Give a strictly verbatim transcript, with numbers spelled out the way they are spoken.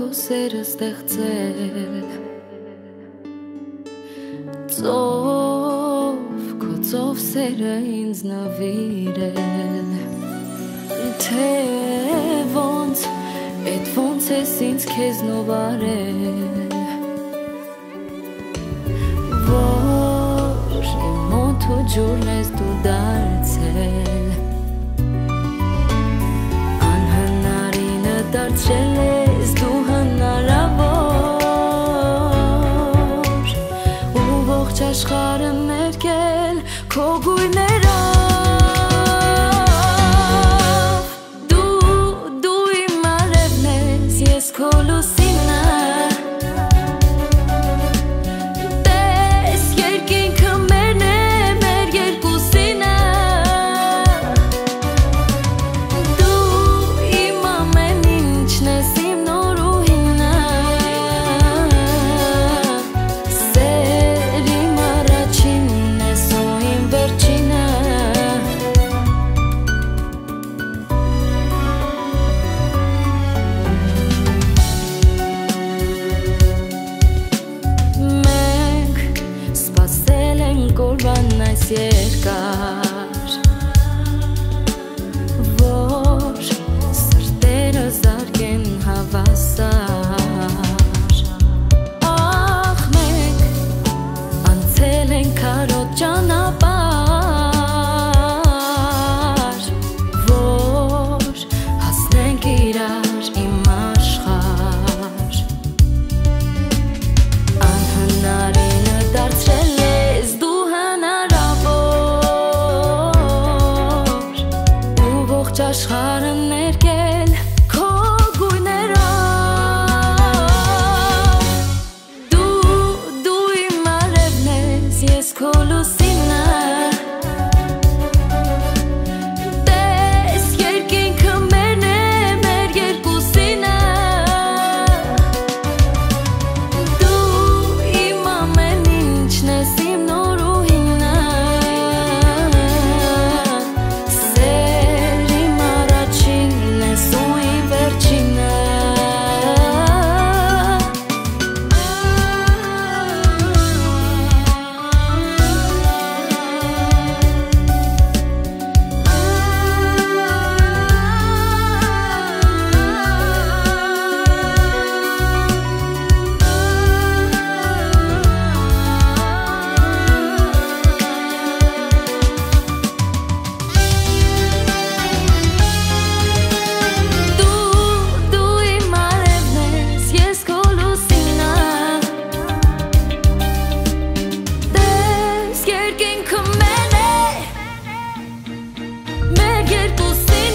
քո սերը ստեղծել Ծով, քո ծով սերը ինձ նվիրել Թե ոնց, էդ ոնց ես ինձ քեզնով արել Որ իմ մոտ ու ջուրն ես դու դարձել Անհնարինը դարձրել ես դու հնարավոր Ու ողջ աշխարհը ներկել քո գույներով Դու, դու իմ արևն ես, ես քո լուսինը Տես երկինքը մերն է, մեր երկուսինը Դու իմ ամեն ինչն ես, իմ նոր ու հինը Սեր իմ առաջինն ես ու իմ վերջինը Մենք սպասել ենք օրվան այս երկար Որ սրտերը զարկեն հավասար Ախ մենք անցել ենք քարոտ ճանապարհ Որ հասնենք իրար իմ աշխարհ Անհնարինը դարձրել ես դու հնարավոր Ու ողջ աշխարհը ներկել քո գույներով Դու, դու իմ արևն ես, ես քո լուսինը Տես երկինքը մերն է, մեր երկուսինը Դու իմ ամեն ինչն ես, իմ նոր ու հինը Սեր իմ առաջինն ես ու իմ վերջինը Դու, դու իմ արևն ես, ես քո լուսինը Տես երկինքը մերն է, մեր երկուսինը